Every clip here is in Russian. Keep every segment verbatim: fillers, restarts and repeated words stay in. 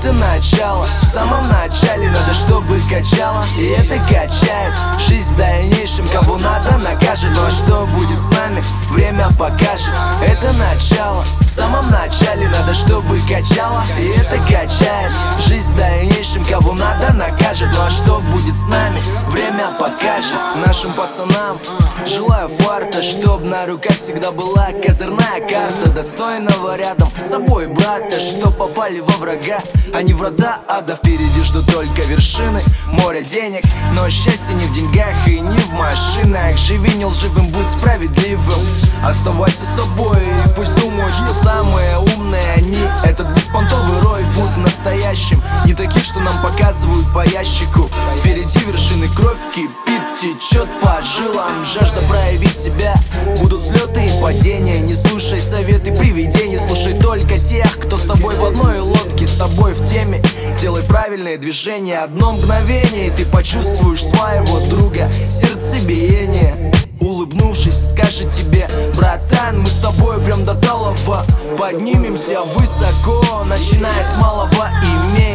Это начало, в самом начале надо, чтобы качало, и это качает. Жизнь в дальнейшем кого надо накажет, ну а что будет с нами, время покажет. Это начало, в самом начале надо, чтобы качало, и это качает. Жизнь в дальнейшем кого надо накажет, ну а что будет с нами, время покажет. Нашим пацанам желаю фарта, чтоб на руках всегда была козырная карта достойного рядом с собой брата, что попали во врага, а не врата ада. Впереди ждут только вершины, море денег, но счастье не в деньгах и не в машинах. Живи не лживым, будь справедливым, оставайся собой, и пусть думают, что самые умные они. Этот беспонтовый рой, будь настоящим, не таких, что нам показывают по ящику. Впереди вершины, кровь кипит, течет по жилам, жажда проявить себя. Будут взлеты и падения, не слушай советы привидений, слушай только тех, кто с тобой в одной лодке, с тобой в теме. Делай правильные движения, одно мгновение, и ты почувствуешь своего друга, сердцебиение. Улыбнувшись, скажет тебе: братан, мы с тобой прям до талого поднимемся высоко, начиная с малого. Имей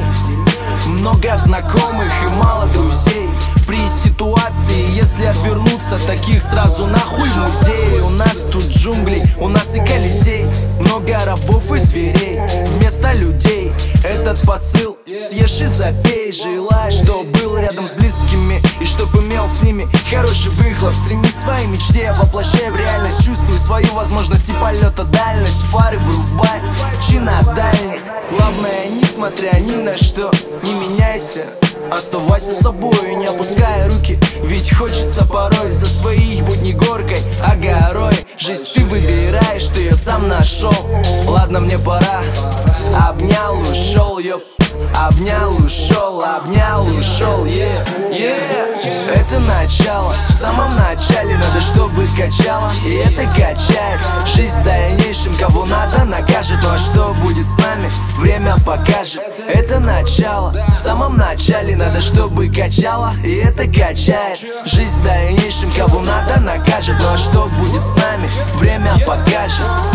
много знакомых и мало друзей. При ситуации, если отвернуться, таких сразу нахуй в музей. У нас тут джунгли, у нас и Колизей, много рабов и зверей вместо людей. Этот посыл съешь и запей. Желаю, чтоб был рядом с близкими, и чтоб имел с ними хороший выхлоп. Стремись к своей мечте, воплощай в реальность. Чувствуй свою возможность и полета, дальность. Фары врубай, чи на дальних. Главное, несмотря ни на что, не меняйся, оставайся собой, не опуская руки. Ведь хочется порой за своих будь не горкой, а горой. Жизнь ты выбираешь, ты ее сам нашел. Ладно, мне пора. Обнял, ушел, ёп. Обнял, ушел, обнял, ушел, yeah, yeah. Это начало, в самом начале надо, чтобы качало, и это качает. Жизнь в дальнейшем кого надо накажет, ну а что будет с нами, время покажет. Это начало, в самом начале надо, чтобы качало, и это качает. Жизнь в дальнейшем кого надо накажет, ну а что будет с нами, время покажет.